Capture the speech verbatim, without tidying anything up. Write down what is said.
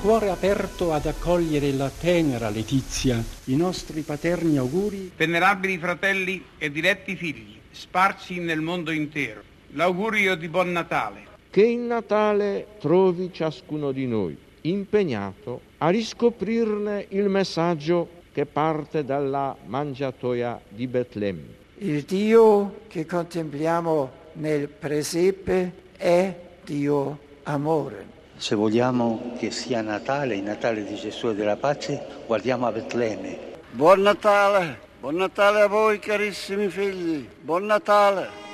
cuore aperto ad accogliere la tenera Letizia, i nostri paterni auguri. Venerabili fratelli e diletti figli, sparsi nel mondo intero, l'augurio di buon Natale. Che il Natale trovi ciascuno di noi impegnato a riscoprirne il messaggio che parte dalla mangiatoia di Betlemme. Il Dio che contempliamo nel presepe è Dio amore. Se vogliamo che sia Natale, il Natale di Gesù e della pace, guardiamo a Betlemme. Buon Natale, buon Natale a voi carissimi figli, buon Natale.